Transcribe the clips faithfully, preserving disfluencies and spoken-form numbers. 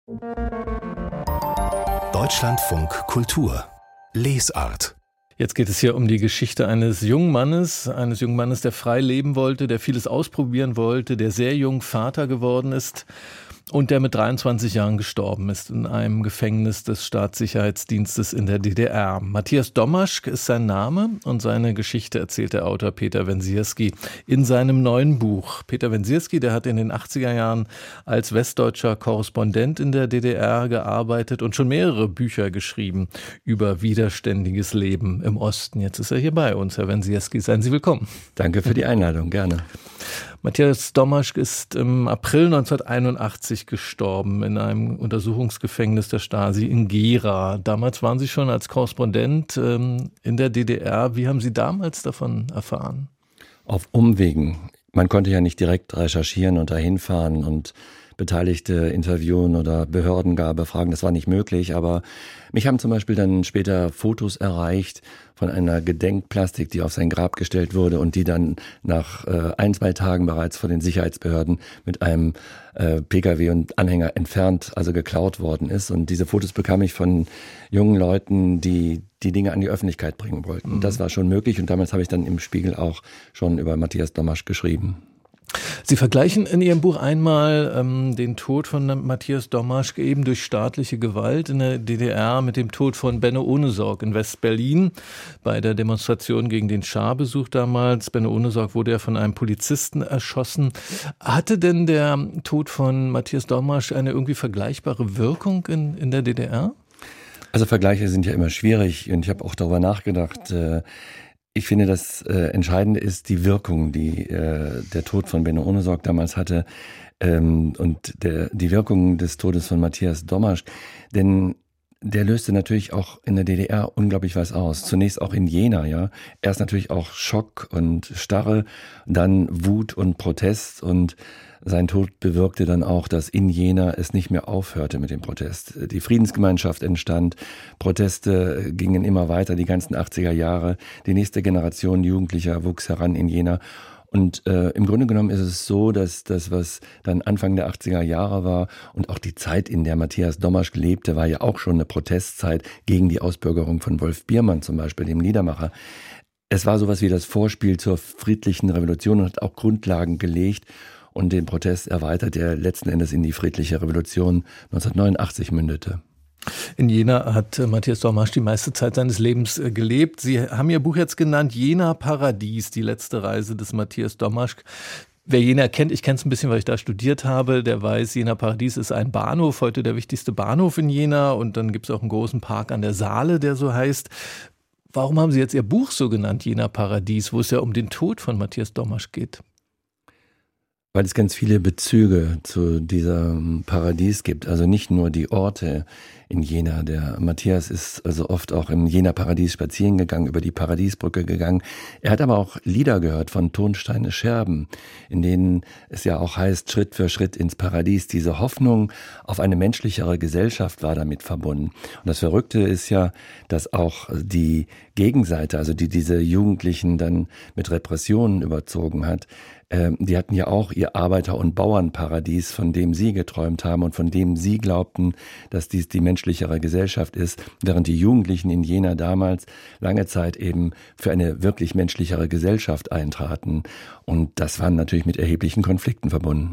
Deutschlandfunk Kultur Lesart. Jetzt geht es hier um die Geschichte eines jungen Mannes, eines jungen Mannes, der frei leben wollte, der vieles ausprobieren wollte, der sehr jung Vater geworden ist und der mit dreiundzwanzig Jahren gestorben ist in einem Gefängnis des Staatssicherheitsdienstes in der D D R. Matthias Domaschk ist sein Name und seine Geschichte erzählt der Autor Peter Wensierski in seinem neuen Buch. Peter Wensierski, der hat in den achtziger Jahren als westdeutscher Korrespondent in der D D R gearbeitet und schon mehrere Bücher geschrieben über widerständiges Leben im Osten. Jetzt ist er hier bei uns, Herr Wensierski. Seien Sie willkommen. Danke für die Einladung, gerne. Matthias Domaschk ist im April neunzehnhunderteinundachtzig gestorben in einem Untersuchungsgefängnis der Stasi in Gera. Damals waren Sie schon als Korrespondent ähm, in der D D R. Wie haben Sie damals davon erfahren? Auf Umwegen. Man konnte ja nicht direkt recherchieren und dahin fahren und Beteiligte interviewen oder Behörden gar befragen. Das war nicht möglich, aber mich haben zum Beispiel dann später Fotos erreicht von einer Gedenkplastik, die auf sein Grab gestellt wurde und die dann nach äh, ein, zwei Tagen bereits von den Sicherheitsbehörden mit einem äh, P K W und Anhänger entfernt, also geklaut worden ist. Und diese Fotos bekam ich von jungen Leuten, die die Dinge an die Öffentlichkeit bringen wollten. Mhm. Das war schon möglich und damals habe ich dann im Spiegel auch schon über Matthias Domaschk geschrieben. Sie vergleichen in Ihrem Buch einmal ähm, den Tod von Matthias Domaschk eben durch staatliche Gewalt in der D D R mit dem Tod von Benno Ohnesorg in West-Berlin bei der Demonstration gegen den Scharbesuch damals. Benno Ohnesorg wurde ja von einem Polizisten erschossen. Hatte denn der Tod von Matthias Domaschk eine irgendwie vergleichbare Wirkung in, in der D D R? Also Vergleiche sind ja immer schwierig und ich habe auch darüber nachgedacht. Äh, Ich finde, das äh, Entscheidende ist die Wirkung, die äh, der Tod von Benno Ohnesorg damals hatte ähm, und der, die Wirkung des Todes von Matthias Domaschk. Denn der löste natürlich auch in der D D R unglaublich was aus. Zunächst auch in Jena, ja. Erst natürlich auch Schock und Starre, dann Wut und Protest und sein Tod bewirkte dann auch, dass in Jena es nicht mehr aufhörte mit dem Protest. Die Friedensgemeinschaft entstand, Proteste gingen immer weiter, die ganzen achtziger Jahre. Die nächste Generation Jugendlicher wuchs heran in Jena. Und äh, im Grunde genommen ist es so, dass das, was dann Anfang der achtziger Jahre war und auch die Zeit, in der Matthias Domaschk lebte, war ja auch schon eine Protestzeit gegen die Ausbürgerung von Wolf Biermann zum Beispiel, dem Liedermacher. Es war sowas wie das Vorspiel zur friedlichen Revolution und hat auch Grundlagen gelegt und den Protest erweitert, der letzten Endes in die friedliche Revolution neunzehnhundertneunundachtzig mündete. In Jena hat Matthias Domaschk die meiste Zeit seines Lebens gelebt. Sie haben Ihr Buch jetzt genannt, Jena Paradies, die letzte Reise des Matthias Domaschk. Wer Jena kennt, ich kenne es ein bisschen, weil ich da studiert habe, der weiß, Jena Paradies ist ein Bahnhof, heute der wichtigste Bahnhof in Jena. Und dann gibt es auch einen großen Park an der Saale, der so heißt. Warum haben Sie jetzt Ihr Buch so genannt, Jena Paradies, wo es ja um den Tod von Matthias Domaschk geht? Weil es ganz viele Bezüge zu diesem Paradies gibt. Also nicht nur die Orte in Jena. Der Matthias ist also oft auch im Jena Paradies spazieren gegangen, über die Paradiesbrücke gegangen. Er hat aber auch Lieder gehört von Tonsteine Scherben, in denen es ja auch heißt, Schritt für Schritt ins Paradies. Diese Hoffnung auf eine menschlichere Gesellschaft war damit verbunden. Und das Verrückte ist ja, dass auch die Gegenseite, also die diese Jugendlichen dann mit Repressionen überzogen hat, die hatten ja auch ihr Arbeiter- und Bauernparadies, von dem sie geträumt haben und von dem sie glaubten, dass dies die menschlichere Gesellschaft ist, während die Jugendlichen in Jena damals lange Zeit eben für eine wirklich menschlichere Gesellschaft eintraten. Und das war natürlich mit erheblichen Konflikten verbunden.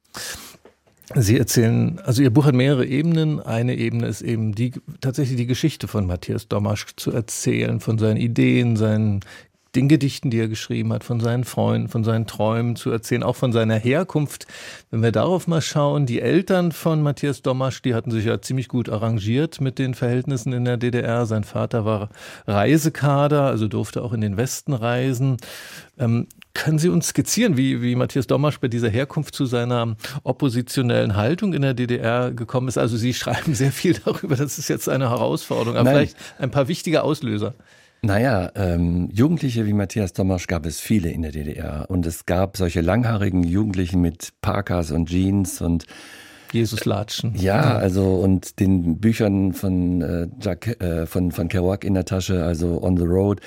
Sie erzählen, also Ihr Buch hat mehrere Ebenen. Eine Ebene ist eben die, tatsächlich die Geschichte von Matthias Domaschk zu erzählen, von seinen Ideen, seinen den Gedichten, die er geschrieben hat, von seinen Freunden, von seinen Träumen zu erzählen, auch von seiner Herkunft. Wenn wir darauf mal schauen, die Eltern von Matthias Domaschk, die hatten sich ja ziemlich gut arrangiert mit den Verhältnissen in der D D R. Sein Vater war Reisekader, also durfte auch in den Westen reisen. Ähm, können Sie uns skizzieren, wie, wie Matthias Domaschk bei dieser Herkunft zu seiner oppositionellen Haltung in der D D R gekommen ist? Also Sie schreiben sehr viel darüber, das ist jetzt eine Herausforderung, aber Nein. vielleicht ein paar wichtige Auslöser. Naja, ähm, Jugendliche wie Matthias Domaschk gab es viele in der D D R. Und es gab solche langhaarigen Jugendlichen mit Parkas und Jeans und Jesus Latschen. Ja, also und den Büchern von äh, Jack, äh, von von Kerouac in der Tasche, also On the Road,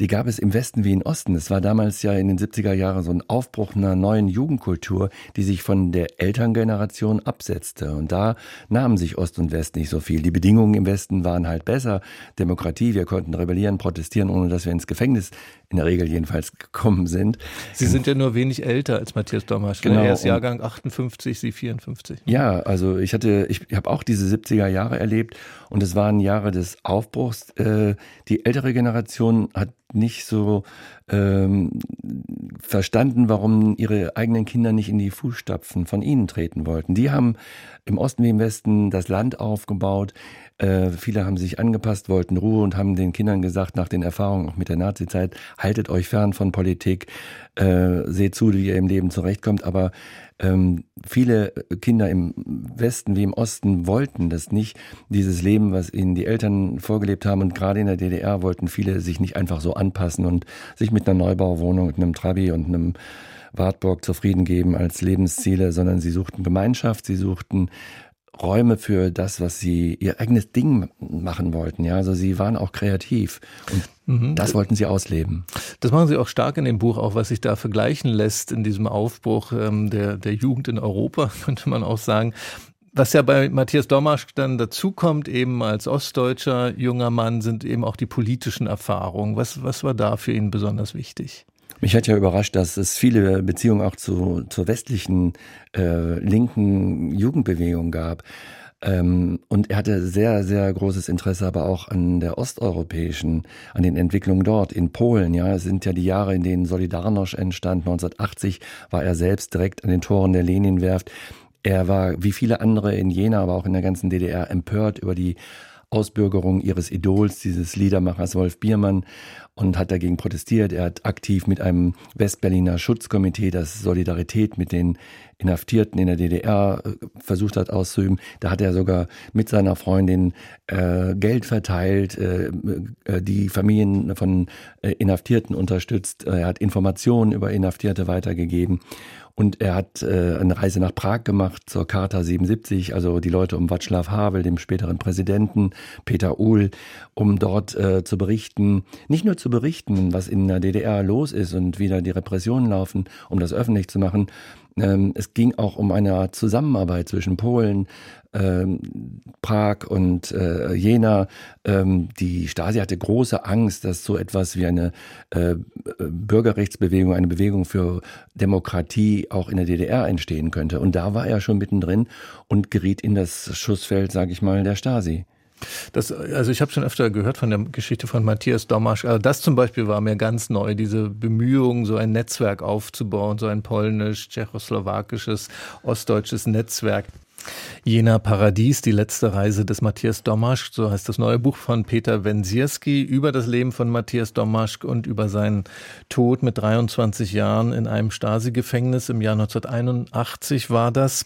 die gab es im Westen wie im Osten. Es war damals ja in den siebziger Jahren so ein Aufbruch einer neuen Jugendkultur, die sich von der Elterngeneration absetzte. Und da nahmen sich Ost und West nicht so viel. Die Bedingungen im Westen waren halt besser. Demokratie, wir konnten rebellieren, protestieren, ohne dass wir ins Gefängnis in der Regel jedenfalls gekommen sind. Sie sind ja nur wenig älter als Matthias Domaschk. Genau. Er ist Jahrgang achtundfünfzig, Sie vierundfünfzig. Ja, also ich hatte, ich habe auch diese siebziger Jahre erlebt und es waren Jahre des Aufbruchs. Äh, die ältere Generation hat nicht so ähm, verstanden, warum ihre eigenen Kinder nicht in die Fußstapfen von ihnen treten wollten. Die haben im Osten wie im Westen das Land aufgebaut. Äh, viele haben sich angepasst, wollten Ruhe und haben den Kindern gesagt, nach den Erfahrungen auch mit der Nazizeit, haltet euch fern von Politik, äh, seht zu, wie ihr im Leben zurechtkommt. Aber ähm, viele Kinder im Westen wie im Osten wollten das nicht, dieses Leben, was ihnen die Eltern vorgelebt haben. Und gerade in der D D R wollten viele sich nicht einfach so anpassen und sich mit einer Neubauwohnung, mit einem Trabi und einem Wartburg zufrieden geben als Lebensziele, sondern sie suchten Gemeinschaft, sie suchten Räume für das, was sie, ihr eigenes Ding machen wollten. Ja, also sie waren auch kreativ und mhm. das wollten sie ausleben. Das machen Sie auch stark in dem Buch, auch was sich da vergleichen lässt in diesem Aufbruch ähm, der, der Jugend in Europa, könnte man auch sagen. Was ja bei Matthias Domaschk dann dazukommt, eben als ostdeutscher junger Mann, sind eben auch die politischen Erfahrungen. Was, was war da für ihn besonders wichtig? Mich hat ja überrascht, dass es viele Beziehungen auch zu, zur westlichen äh, linken Jugendbewegung gab. Ähm, und er hatte sehr, sehr großes Interesse aber auch an der osteuropäischen, an den Entwicklungen dort. In Polen, ja, es sind ja die Jahre, in denen Solidarność entstand. neunzehnhundertachtzig war er selbst direkt an den Toren der Leninwerft. Er war, wie viele andere in Jena, aber auch in der ganzen D D R, empört über die Ausbürgerung ihres Idols, dieses Liedermachers Wolf Biermann, und hat dagegen protestiert. Er hat aktiv mit einem Westberliner Schutzkomitee, das Solidarität mit den Inhaftierten in der D D R versucht hat auszuüben. Da hat er sogar mit seiner Freundin äh, Geld verteilt, äh, die Familien von äh, Inhaftierten unterstützt. Er hat Informationen über Inhaftierte weitergegeben. Und er hat äh, eine Reise nach Prag gemacht zur Charta siebenundsiebzig, also die Leute um Václav Havel, dem späteren Präsidenten, Peter Uhl, um dort äh, zu berichten, nicht nur zu berichten, was in der D D R los ist und wie da die Repressionen laufen, um das öffentlich zu machen. Ähm, es ging auch um eine Zusammenarbeit zwischen Polen, ähm, Prag und äh, Jena. Ähm, die Stasi hatte große Angst, dass so etwas wie eine äh, Bürgerrechtsbewegung, eine Bewegung für Demokratie auch in der D D R entstehen könnte. Und da war er schon mittendrin und geriet in das Schussfeld, sage ich mal, der Stasi. Das, also ich habe schon öfter gehört von der Geschichte von Matthias Domaschk. Also das zum Beispiel war mir ganz neu, diese Bemühungen, so ein Netzwerk aufzubauen, so ein polnisch, tschechoslowakisches, ostdeutsches Netzwerk. Jena Paradies, die letzte Reise des Matthias Domaschk, so heißt das neue Buch von Peter Węsierski über das Leben von Matthias Domaschk und über seinen Tod mit dreiundzwanzig Jahren in einem Stasi-Gefängnis. Im Jahr neunzehnhunderteinundachtzig war das.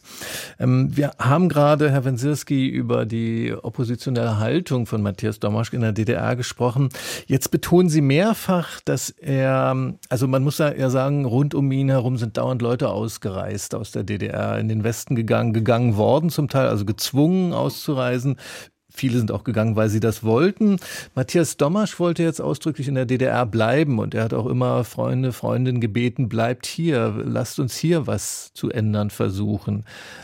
Wir haben gerade, Herr Węsierski, über die oppositionelle Haltung von Matthias Domaschk in der D D R gesprochen. Jetzt betonen Sie mehrfach, dass er, also man muss ja sagen, rund um ihn herum sind dauernd Leute ausgereist aus der D D R, in den Westen gegangen, gegangen worden. Worden zum Teil, also gezwungen auszureisen. Viele sind auch gegangen, weil sie das wollten. Matthias Domaschk wollte jetzt ausdrücklich in der D D R bleiben und er hat auch immer Freunde, Freundinnen gebeten, bleibt hier, lasst uns hier was zu ändern versuchen.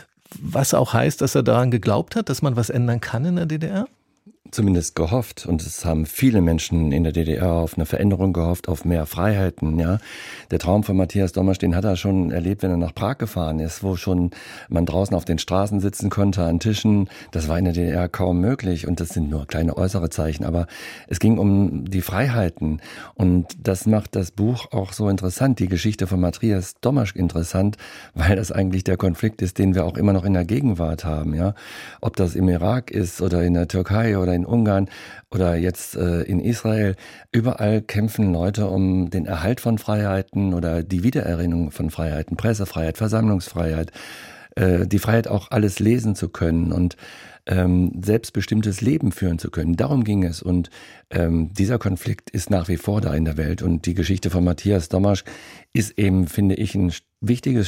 Was auch heißt, dass er daran geglaubt hat, dass man was ändern kann in der D D R? Zumindest gehofft, und es haben viele Menschen in der D D R auf eine Veränderung gehofft, auf mehr Freiheiten. Ja, der Traum von Matthias Domaschk, den hat er schon erlebt, wenn er nach Prag gefahren ist, wo schon man draußen auf den Straßen sitzen konnte, an Tischen. Das war in der D D R kaum möglich, und das sind nur kleine äußere Zeichen, aber es ging um die Freiheiten, und das macht das Buch auch so interessant, die Geschichte von Matthias Domaschk interessant, weil das eigentlich der Konflikt ist, den wir auch immer noch in der Gegenwart haben. Ja, ob das im Irak ist oder in der Türkei oder in Ungarn oder jetzt äh, in Israel, überall kämpfen Leute um den Erhalt von Freiheiten oder die Wiedererinnerung von Freiheiten, Pressefreiheit, Versammlungsfreiheit, äh, die Freiheit auch alles lesen zu können und ähm, selbstbestimmtes Leben führen zu können. Darum ging es, und ähm, dieser Konflikt ist nach wie vor da in der Welt, und die Geschichte von Matthias Domaschk ist eben, finde ich, ein wichtiges Stück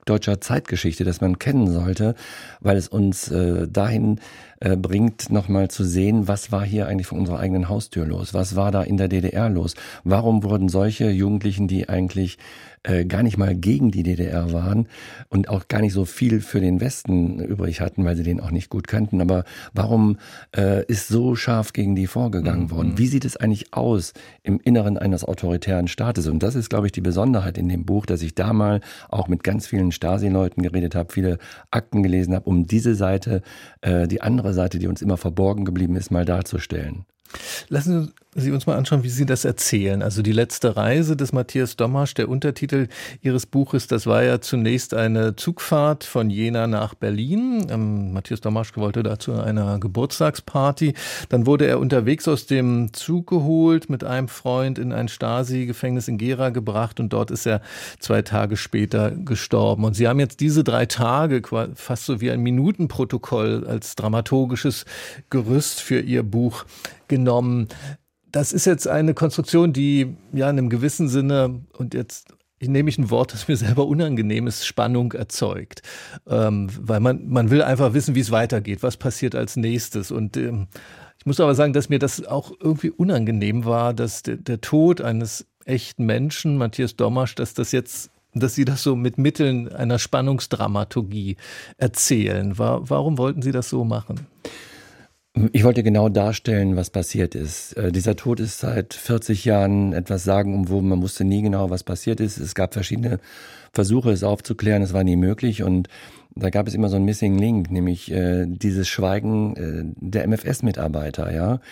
deutscher Zeitgeschichte, das man kennen sollte, weil es uns äh, dahin äh, bringt, nochmal zu sehen, was war hier eigentlich vor unserer eigenen Haustür los? Was war da in der D D R los? Warum wurden solche Jugendlichen, die eigentlich äh, gar nicht mal gegen die D D R waren und auch gar nicht so viel für den Westen übrig hatten, weil sie den auch nicht gut kannten, aber warum äh, ist so scharf gegen die vorgegangen Mhm. worden? Wie sieht es eigentlich aus im Inneren eines autoritären Staates? Und das ist, glaube ich, die Besonderheit in dem Buch, dass ich da mal auch mit ganz vielen Stasi-Leuten geredet habe, viele Akten gelesen habe, um diese Seite, äh, die andere Seite, die uns immer verborgen geblieben ist, mal darzustellen. Lassen Sie uns mal anschauen, wie Sie das erzählen. Also die letzte Reise des Matthias Domasch, der Untertitel Ihres Buches, das war ja zunächst eine Zugfahrt von Jena nach Berlin. Ähm, Matthias Domasch wollte da zu einer Geburtstagsparty. Dann wurde er unterwegs aus dem Zug geholt, mit einem Freund in ein Stasi-Gefängnis in Gera gebracht und dort ist er zwei Tage später gestorben. Und Sie haben jetzt diese drei Tage, fast so wie ein Minutenprotokoll, als dramaturgisches Gerüst für Ihr Buch genommen. Das ist jetzt eine Konstruktion, die ja in einem gewissen Sinne, und jetzt ich nehme ich ein Wort, das mir selber unangenehm ist, Spannung erzeugt. Ähm, weil man, man will einfach wissen, wie es weitergeht, was passiert als nächstes. Und ähm, ich muss aber sagen, dass mir das auch irgendwie unangenehm war, dass der, der Tod eines echten Menschen, Matthias Domasch, dass das jetzt dass Sie das so mit Mitteln einer Spannungsdramaturgie erzählen. War, warum wollten Sie das so machen? Ich wollte genau darstellen, was passiert ist. Äh, dieser Tod ist seit vierzig Jahren etwas sagenumwoben. Man wusste nie genau, was passiert ist. Es gab verschiedene Versuche, es aufzuklären. Es war nie möglich. Und da gab es immer so ein Missing Link, nämlich äh, dieses Schweigen äh, der M F S-Mitarbeiter, ja.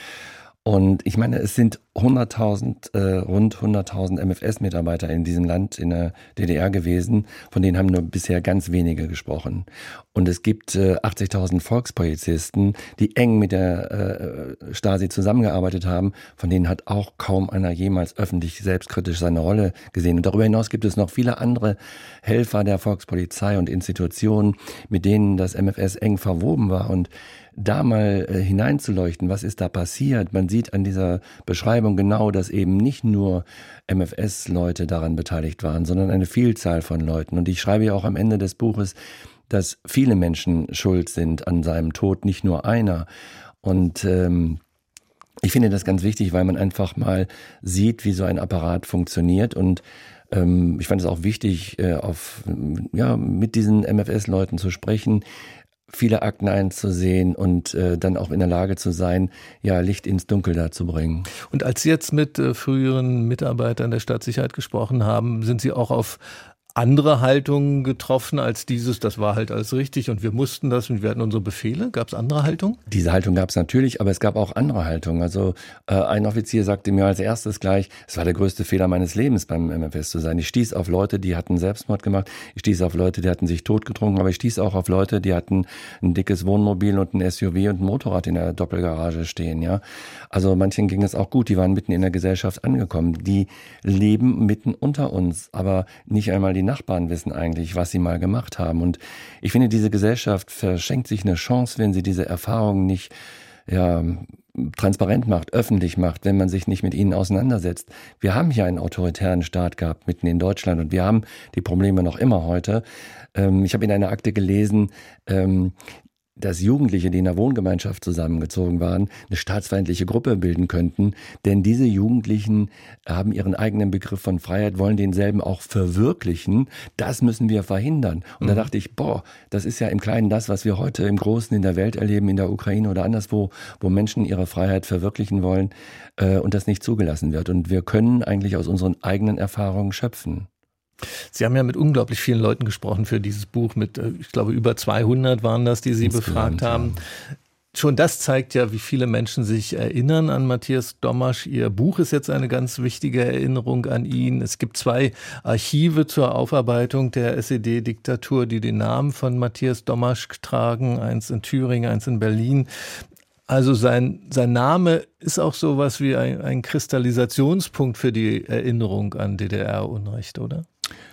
Und ich meine, es sind hunderttausend, äh, rund hunderttausend M F S-Mitarbeiter in diesem Land, in der D D R gewesen. Von denen haben nur bisher ganz wenige gesprochen. Und es gibt äh, achtzigtausend Volkspolizisten, die eng mit der äh, Stasi zusammengearbeitet haben. Von denen hat auch kaum einer jemals öffentlich selbstkritisch seine Rolle gesehen. Und darüber hinaus gibt es noch viele andere Helfer der Volkspolizei und Institutionen, mit denen das M F S eng verwoben war. Und da mal äh, hineinzuleuchten, was ist da passiert. Man sieht an dieser Beschreibung genau, dass eben nicht nur M F S-Leute daran beteiligt waren, sondern eine Vielzahl von Leuten. Und ich schreibe ja auch am Ende des Buches, dass viele Menschen schuld sind an seinem Tod, nicht nur einer. Und ähm, ich finde das ganz wichtig, weil man einfach mal sieht, wie so ein Apparat funktioniert. Und ähm, ich fand es auch wichtig, äh, auf, ja, mit diesen M F S-Leuten zu sprechen, viele Akten einzusehen und äh, dann auch in der Lage zu sein, ja, Licht ins Dunkel da zu bringen. Und als Sie jetzt mit äh, früheren Mitarbeitern der Staatssicherheit gesprochen haben, sind Sie auch auf andere Haltungen getroffen als dieses, das war halt alles richtig und wir mussten das und wir hatten unsere Befehle? Gab es andere Haltungen? Diese Haltung gab es natürlich, aber es gab auch andere Haltungen. Also äh, ein Offizier sagte mir als erstes gleich, es war der größte Fehler meines Lebens, beim M F S zu sein. Ich stieß auf Leute, die hatten Selbstmord gemacht, ich stieß auf Leute, die hatten sich totgetrunken, aber ich stieß auch auf Leute, die hatten ein dickes Wohnmobil und ein S U V und ein Motorrad in der Doppelgarage stehen. Ja, also manchen ging es auch gut, die waren mitten in der Gesellschaft angekommen. Die leben mitten unter uns, aber nicht einmal die Nachbarn wissen eigentlich, was sie mal gemacht haben. Und ich finde, diese Gesellschaft verschenkt sich eine Chance, wenn sie diese Erfahrungen nicht ja, transparent macht, öffentlich macht, wenn man sich nicht mit ihnen auseinandersetzt. Wir haben hier einen autoritären Staat gehabt, mitten in Deutschland, und wir haben die Probleme noch immer heute. Ähm, ich habe in einer Akte gelesen, ähm, dass Jugendliche, die in einer Wohngemeinschaft zusammengezogen waren, eine staatsfeindliche Gruppe bilden könnten. Denn diese Jugendlichen haben ihren eigenen Begriff von Freiheit, wollen denselben auch verwirklichen. Das müssen wir verhindern. Und mhm. da dachte ich, boah, das ist ja im Kleinen das, was wir heute im Großen in der Welt erleben, in der Ukraine oder anderswo, wo Menschen ihre Freiheit verwirklichen wollen äh, und das nicht zugelassen wird. Und wir können eigentlich aus unseren eigenen Erfahrungen schöpfen. Sie haben ja mit unglaublich vielen Leuten gesprochen für dieses Buch. Mit, ich glaube, über zweihundert waren das, die Sie Insgesamt, befragt haben. Ja. Schon das zeigt ja, wie viele Menschen sich erinnern an Matthias Domasch. Ihr Buch ist jetzt eine ganz wichtige Erinnerung an ihn. Es gibt zwei Archive zur Aufarbeitung der S E D-Diktatur, die den Namen von Matthias Domasch tragen. Eins in Thüringen, eins in Berlin. Also sein, sein Name ist auch sowas wie ein, ein Kristallisationspunkt für die Erinnerung an D D R-Unrecht, oder?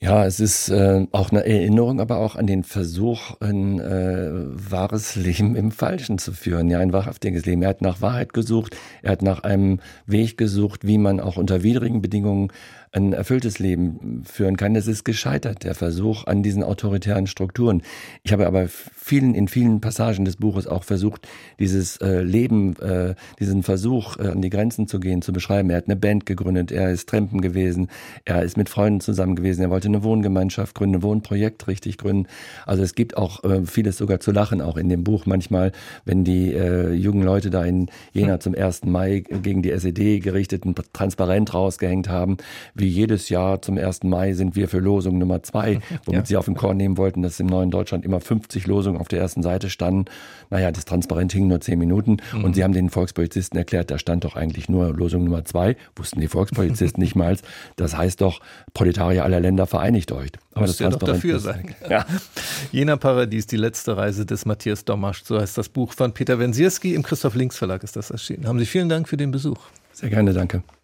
Ja, es ist äh, auch eine Erinnerung, aber auch an den Versuch, ein äh, wahres Leben im Falschen zu führen. Ja, ein wahrhaftiges Leben. Er hat nach Wahrheit gesucht, er hat nach einem Weg gesucht, wie man auch unter widrigen Bedingungen ein erfülltes Leben führen kann. Das ist gescheitert, der Versuch an diesen autoritären Strukturen. Ich habe aber vielen, in vielen Passagen des Buches auch versucht, dieses äh, Leben, äh, diesen Versuch, äh, an die Grenzen zu gehen, zu beschreiben. Er hat eine Band gegründet, er ist Trampen gewesen, er ist mit Freunden zusammen gewesen, er wollte eine Wohngemeinschaft gründen, ein Wohnprojekt richtig gründen. Also es gibt auch äh, vieles sogar zu lachen, auch in dem Buch manchmal, wenn die äh, jungen Leute da in Jena zum ersten Mai gegen die S E D gerichtet ein Transparent rausgehängt haben, wie jedes Jahr zum ersten Mai sind wir für Losung Nummer zwei, womit ja. sie auf den Korn nehmen wollten, dass im neuen Deutschland immer fünfzig Losungen auf der ersten Seite standen. Naja, das Transparent hing nur zehn Minuten mhm. und sie haben den Volkspolizisten erklärt, da stand doch eigentlich nur Losung Nummer zwei, wussten die Volkspolizisten nicht mal. Das heißt doch, Proletarier aller Länder, vereinigt euch. Aber das Transparent doch dafür sein. Ja. Jena Paradies, die letzte Reise des Matthias Domaschk, so heißt das Buch von Peter Wensierski. Im Christoph Links Verlag ist das erschienen. Haben Sie vielen Dank für den Besuch. Sehr gerne, danke.